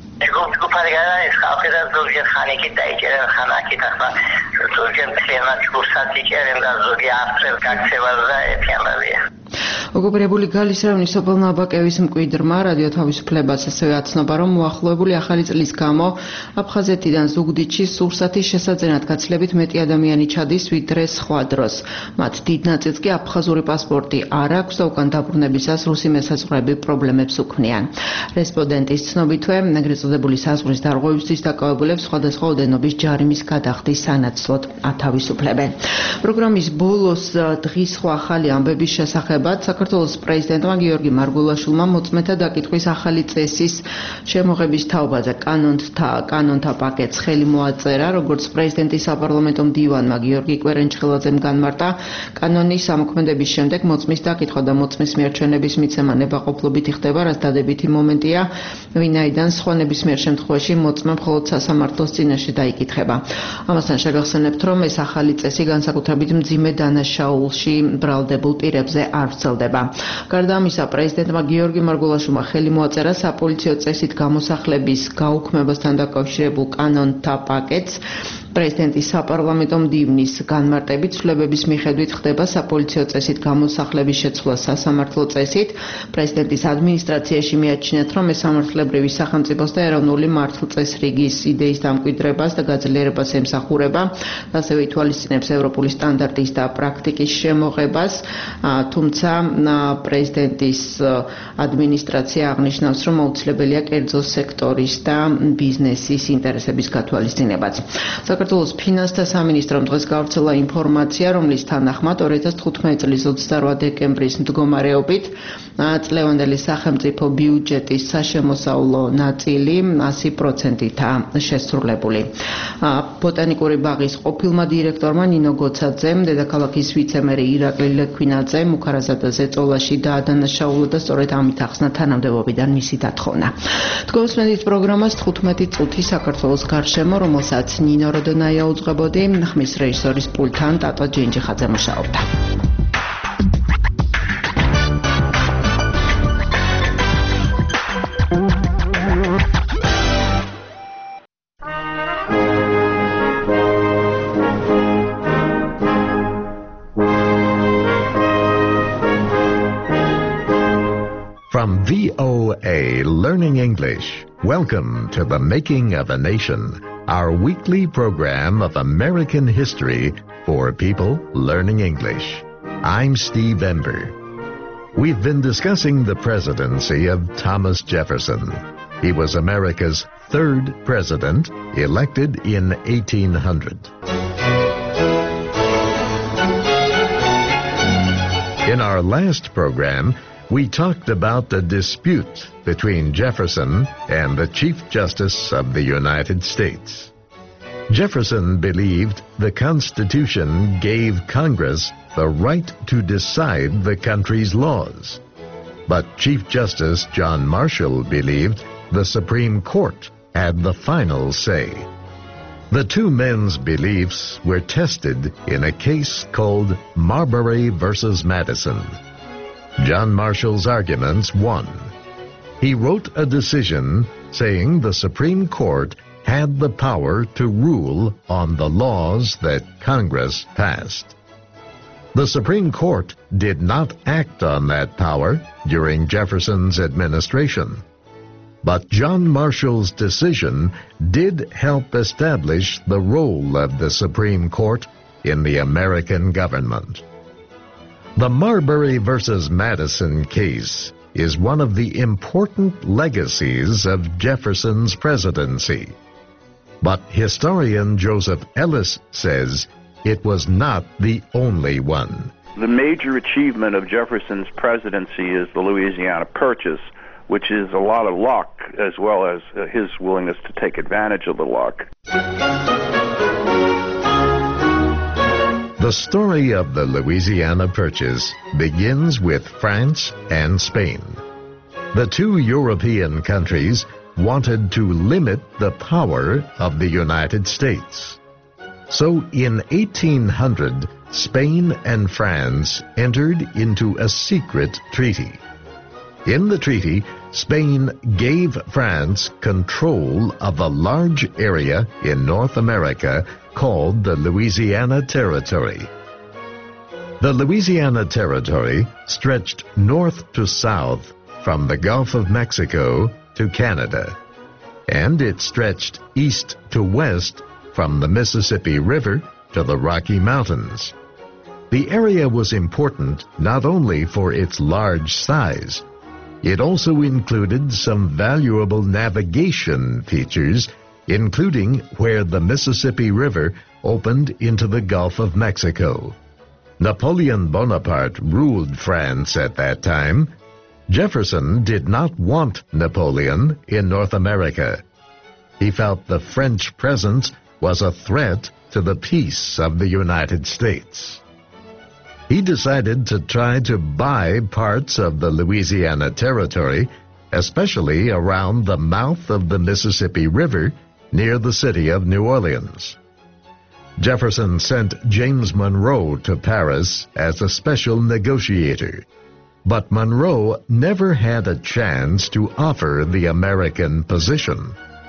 S15: გუფარგარა ეს ხალხი ზოგი ხანიკი დაიჭერენ ხანაკი ახლა ზოგი მთლიანად კურსად იჭერენ და ზოგი აღწევ გაქცევაზე ეთიანებია.
S7: ოკუპირებული გალის რაიონის სოფელ ნაბაკევის მკვიდრმა რადიო თავისუფლებას ასევე აცნობა, რომ მოახლოებული ახალი წლის გამო აფხაზეთიდან ზუგდიდში სურსათის შესაძენად გაცილებით მეტი ადამიანი ჩადის, ვიდრე სხვა დროს. მათ დიდ ნაწილს კი აფხაზური პასპორტი არ აქვს და უკან დაბრუნებისას რუსი მესაზღვრეები პრობლემებს უქმნიან. რესპონდენტის ცნობითვე, ეგრეთ წოდებული საზღვრის დარღვევისთვის დაკავებულებს სხვადასხვა ოდენობის ჯარიმის გადახდის სანაცვლოდ ათავისუფლებენ. პროგრამის ბოლოს დღის სხვა ახალი ამბების შესახებაც საქართველოს პრეზიდენტმა გიორგი მარგულაშვილმა მოწმეთა დაკითხვის ახალი წესის შემოღების თაობაზე კანონთა კანონთა პაკეტს ხელი მოაწერა, როგორც პრეზიდენტის საპარლამენტო მდივანმა გიორგი კვერენჩხელაძემ განმარტა, კანონის ამოქმედების შემდეგ მოწმის დაკითხვა და მოწმის მიარჩენების მიცემა ნებაყოფლობით ხდება, რაც დადებითი მომენტია, ვინაიდან სხვა ნებისმიერ შემთხვევაში მოწმე მხოლოდ სასამართლოს წინაშე დაიკითხება. ამასთან შეგახსენებთ, რომ ეს ახალი წესი განსაკუთრებით მძიმე დანაშაულში ბრალდებულ პირებზე არ ვრცელდება. გარდა ამისა, პრეზიდენტმა გიორგი მარგულაშვილმა ხელი მოაწერა საპოლიციო წესით გამოსახლების გაუქმებასთან დაკავშირებულ კანონთა პაკეტს, პრეზიდენტის საპარლამენტო მდივნის განმარტებით ცვლილებების მიხედვით ხდება საპოლიციო წესით გამოსახლების შეცვლა სასამართლო წესით. პრეზიდენტის ადმინისტრაციაში მიაჩნიათ, რომ სამართლებრივი სახელმწიფოს და ეროვნული მართლწესრიგის იდეის დამკვიდრებას და გაძლიერებას ემსახურება, ასევე ითვალისწინებს ევროპული სტანდარტის და პრაქტიკის შემოღებას, თუმცა პრეზიდენტის ადმინისტრაცია აღნიშნავს, რომ აუცილებელია კერძო სექტორის და ბიზნესის ინტერესების გათვალისწინებაც. საქართველოს ფინანსთა სამინისტრომ დღეს გავრცელა ინფორმაცია, რომლის თანახმად ორი ათას თხუთმეტი წლის ოცდაორი დეკემბრის მდგომარეობით წლევანდელი სახელმწიფო ბიუჯეტის საშემოსავლო ნაწილი ასი პროცენტითაა შესრულებული. ბოტანიკური ბაღის ყოფილმა დირექტორმა ნინო გოცაძემ, დედაქალაქის ვიცემერი ირაკლი ლექვინაძემ უქარაზადაზე წოლაში დაადანაშაულა და სწორედ ამით ახსნა თანამდებობიდან მისი დათხოვნა. თქვენს პროგრამას თხუთმეტი წუთი საქართველოს გარშემო, რომელსაც ნინო როდონაია უძღვებოდი, ხმის რეჟისორის პულტთან ტატო ჯენჯიხაძე მუშაობდა.
S16: From V O A Learning English, welcome to The Making of a Nation, our weekly program of American history for people learning English. I'm Steve Ember. We've been discussing the presidency of Thomas Jefferson. He was America's third president, elected in eighteen hundred. In our last program, we talked about the dispute between Jefferson and the Chief Justice of the United States. Jefferson believed the Constitution gave Congress the right to decide the country's laws. But Chief Justice John Marshall believed the Supreme Court had the final say. The two men's beliefs were tested in a case called Marbury versus Madison. John Marshall's arguments won. He wrote a decision saying the Supreme Court had the power to rule on the laws that Congress passed. The Supreme Court did not act on that power during Jefferson's administration. But John Marshall's decision did help establish the role of the Supreme Court in the American government. The Marbury versus Madison case is one of the important legacies of Jefferson's presidency. But historian Joseph Ellis says it was not the only one.
S17: The major achievement of Jefferson's presidency is the Louisiana Purchase, which is a lot of luck as well as uh, his willingness to take advantage of the luck.
S16: The story of the Louisiana Purchase begins with France and Spain. The two European countries wanted to limit the power of the United States. So in eighteen hundred, Spain and France entered into a secret treaty. In the treaty, Spain gave France control of a large area in North America called the Louisiana Territory. The Louisiana Territory stretched north to south from the Gulf of Mexico to Canada, and it stretched east to west from the Mississippi River to the Rocky Mountains. The area was important not only for its large size, it also included some valuable navigation features, including where the Mississippi River opened into the Gulf of Mexico. Napoleon Bonaparte ruled France at that time. Jefferson did not want Napoleon in North America. He felt the French presence was a threat to the peace of the United States. He decided to try to buy parts of the Louisiana Territory, especially around the mouth of the Mississippi River near the city of New Orleans. Jefferson sent James Monroe to Paris as a special negotiator, but Monroe never had a chance to offer the American position.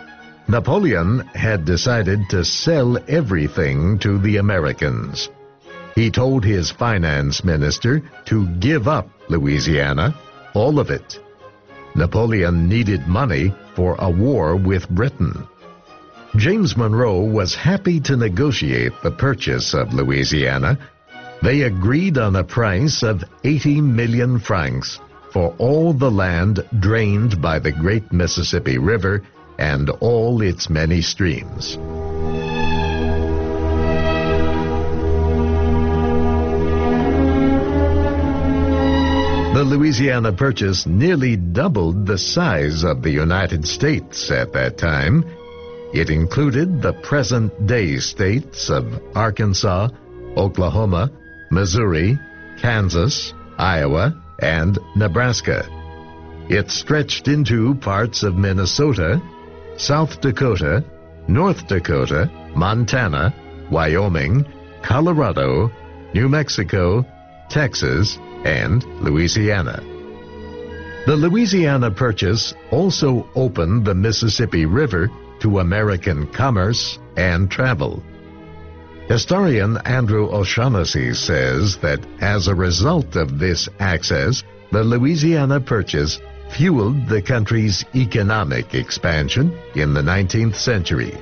S16: Napoleon had decided to sell everything to the Americans. He told his finance minister to give up Louisiana, all of it. Napoleon needed money for a war with Britain. James Monroe was happy to negotiate the purchase of Louisiana. They agreed on a price of eighty million francs for all the land drained by the great Mississippi River and all its many streams. The Louisiana Purchase nearly doubled the size of the United States at that time. It included the present-day states of Arkansas, Oklahoma, Missouri, Kansas, Iowa, and Nebraska. It stretched into parts of Minnesota, South Dakota, North Dakota, Montana, Wyoming, Colorado, New Mexico, Texas, and Louisiana. The Louisiana Purchase also opened the Mississippi River to American commerce and travel. Historian Andrew O'Shaughnessy says that as a result of this access, the Louisiana Purchase fueled the country's economic expansion in the nineteenth century.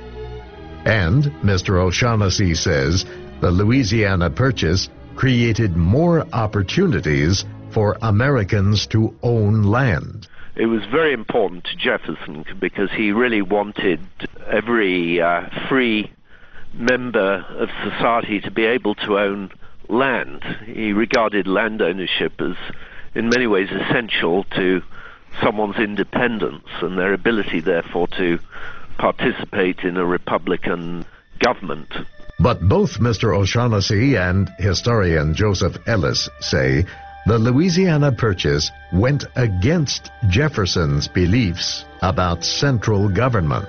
S16: And Mister O'Shaughnessy says the Louisiana Purchase created more opportunities for Americans to own land.
S18: It was very important to Jefferson because he really wanted every uh, free member of society to be able to own land. He regarded land ownership as, in many ways, essential to someone's independence and their ability, therefore, to participate in a republican government.
S16: But both Mister O'Shaughnessy and historian Joseph Ellis say the Louisiana Purchase went against Jefferson's beliefs about central government.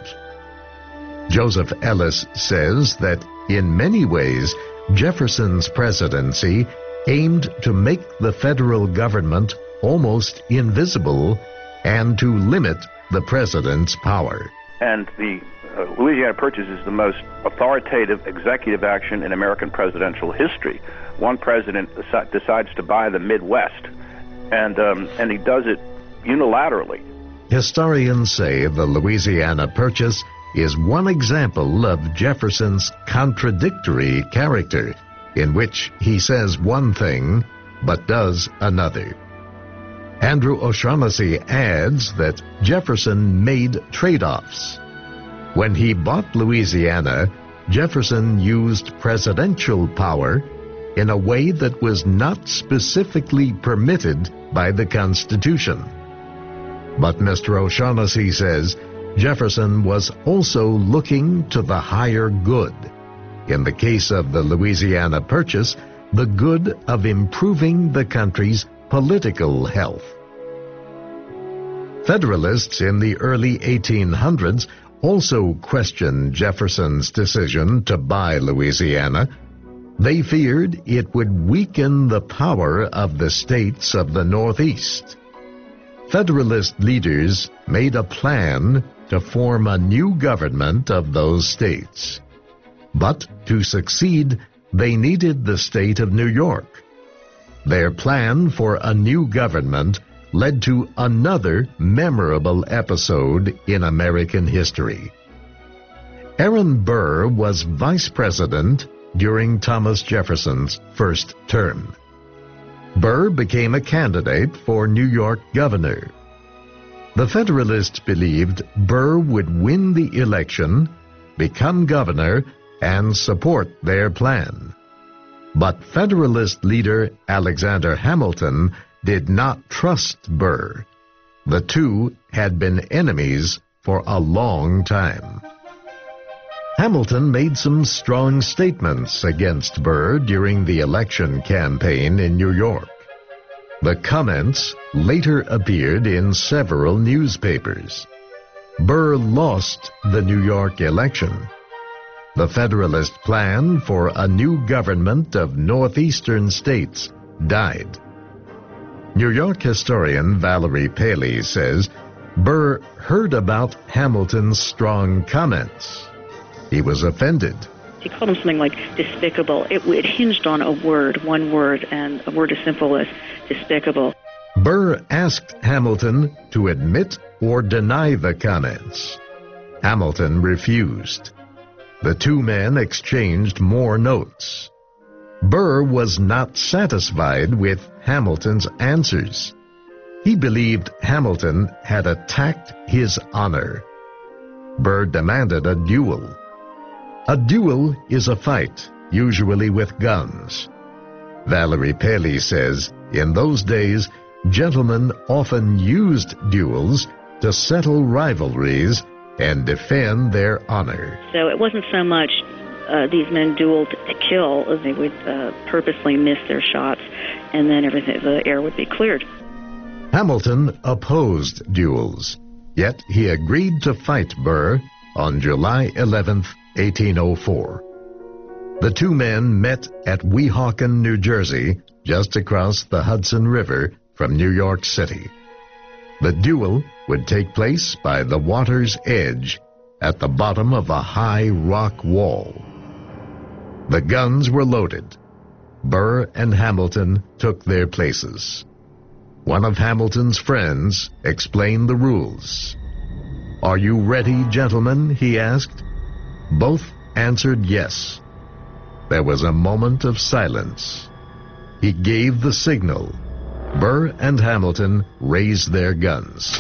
S16: Joseph Ellis says that in many ways Jefferson's presidency aimed to make the federal government almost invisible and to limit the president's power.
S17: And the uh, Louisiana Purchase is the most authoritative executive action in American presidential history. One president deci- decides to buy the Midwest, and um, and he does it unilaterally.
S16: Historians say the Louisiana Purchase is one example of Jefferson's contradictory character, in which he says one thing but does another. Andrew O'Shaughnessy adds that Jefferson made trade-offs. When he bought Louisiana, Jefferson used presidential power in a way that was not specifically permitted by the Constitution. But Mister O'Shaughnessy says Jefferson was also looking to the higher good. In the case of the Louisiana Purchase, the good of improving the country's political health. Federalists in the early eighteen hundreds also questioned Jefferson's decision to buy Louisiana. They feared it would weaken the power of the states of the Northeast. Federalist leaders made a plan to form a new government of those states. But to succeed, they needed the state of New York. Their plan for a new government led to another memorable episode in American history. Aaron Burr was vice president during Thomas Jefferson's first term. Burr became a candidate for New York governor. The Federalists believed Burr would win the election, become governor, and support their plan. But Federalist leader Alexander Hamilton did not trust Burr. The two had been enemies for a long time. Hamilton made some strong statements against Burr during the election campaign in New York. The comments later appeared in several newspapers. Burr lost the New York election. The Federalist plan for a new government of northeastern states died. New York historian Valerie Paley says Burr heard about Hamilton's strong comments. He was offended.
S19: He called him something like despicable. It, it hinged on a word, one word, and a word as simple as despicable.
S16: Burr asked Hamilton to admit or deny the comments. Hamilton refused. The two men exchanged more notes. Burr was not satisfied with Hamilton's answers. He believed Hamilton had attacked his honor. Burr demanded a duel. A duel is a fight, usually with guns. Valerie Paley says, in those days, gentlemen often used duels to settle rivalries and defend their honor.
S19: So it wasn't so much uh, these men dueled to kill, as they would uh, purposely miss their shots, and then everything, the air would be cleared.
S16: Hamilton opposed duels, yet he agreed to fight Burr on July eleventh, eighteen oh four. The two men met at Weehawken, New Jersey, just across the Hudson River from New York City. The duel would take place by the water's edge at the bottom of a high rock wall. The guns were loaded. Burr and Hamilton took their places. One of Hamilton's friends explained the rules. "Are you ready, gentlemen?" he asked. Both answered yes. There was a moment of silence. He gave the signal. Burr and Hamilton raised their guns.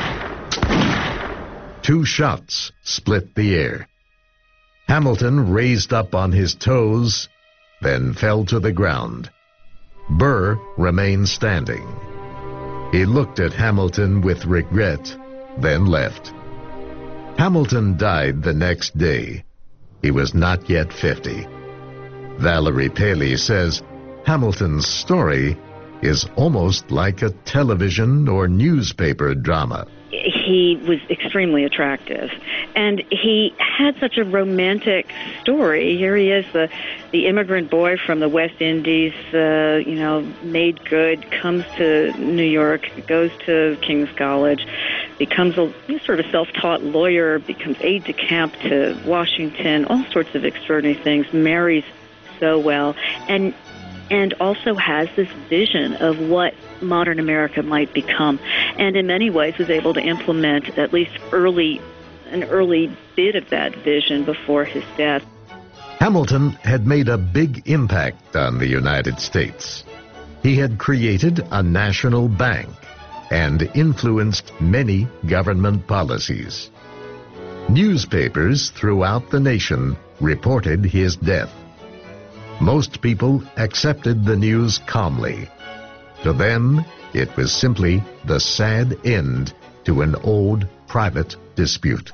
S16: Two shots split the air. Hamilton raised up on his toes, then fell to the ground. Burr remained standing. He looked at Hamilton with regret, then left. Hamilton died the next day. He was not yet fifty. Valerie Paley says Hamilton's story is almost like a television or newspaper drama.
S19: He was extremely attractive, and he had such a romantic story. Here he is, the the immigrant boy from the West Indies, uh, you know, made good, comes to New York, goes to King's College, becomes a sort of self-taught lawyer, becomes aide-de-camp to Washington, all sorts of extraordinary things, marries so well, and and also has this vision of what modern America might become, and in many ways was able to implement at least early, an early bit of that vision before his death.
S16: Hamilton had made a big impact on the United States. He had created a national bank and influenced many government policies. Newspapers throughout the nation reported his death. Most people accepted the news calmly. To them, it was simply the sad end to an old private dispute.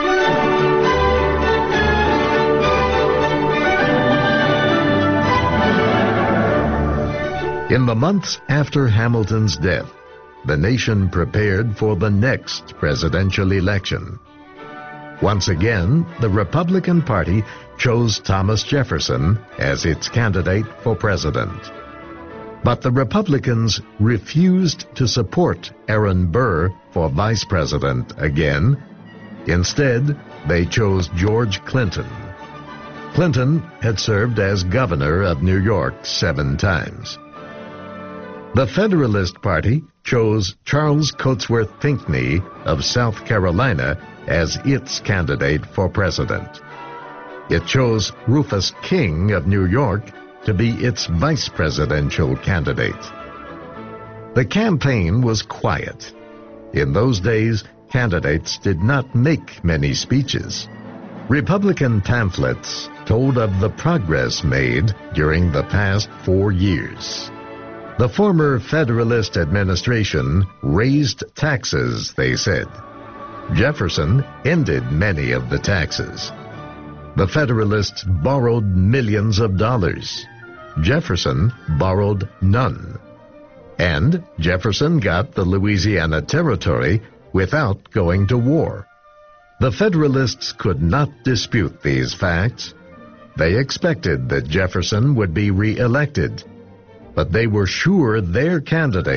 S16: In the months after Hamilton's death, the nation prepared for the next presidential election. Once again, the Republican Party chose Thomas Jefferson as its candidate for president. But the Republicans refused to support Aaron Burr for vice president again. Instead, they chose George Clinton. Clinton had served as governor of New York seven times. The Federalist Party chose Charles Cotesworth Pinckney of South Carolina as its candidate for president. It chose Rufus King of New York to be its vice presidential candidate. The campaign was quiet. In those days, candidates did not make many speeches. Republican pamphlets told of the progress made during the past four years. The former Federalist administration raised taxes, they said. Jefferson ended many of the taxes. The Federalists borrowed millions of dollars. Jefferson borrowed none. And Jefferson got the Louisiana Territory without going to war. The Federalists could not dispute these facts. They expected that Jefferson would be re-elected, but they were sure their candidate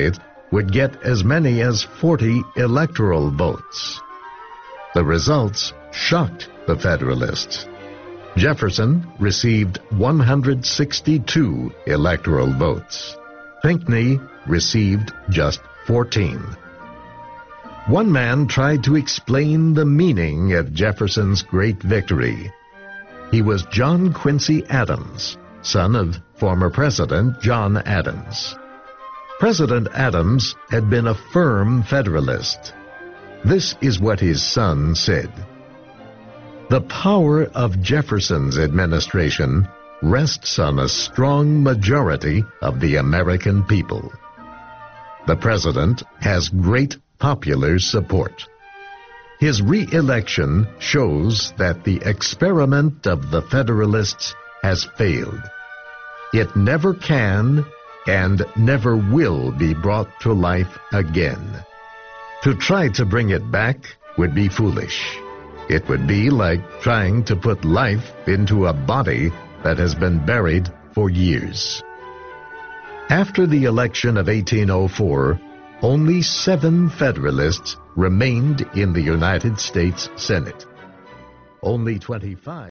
S16: would get as many as forty electoral votes. The results shocked the Federalists. Jefferson received one hundred sixty-two electoral votes. Pinckney received just fourteen. One man tried to explain the meaning of Jefferson's great victory. He was John Quincy Adams, son of former President John Adams. President Adams had been a firm Federalist. This is what his son said. The power of Jefferson's administration rests on a strong majority of the American people. The president has great popular support. His re-election shows that the experiment of the Federalists has failed. It never can and never will be brought to life again. To try to bring it back would be foolish. It would be like trying to put life into a body that has been buried for years. After the election of eighteen oh four, only seven Federalists remained in the United States Senate. Only twenty-five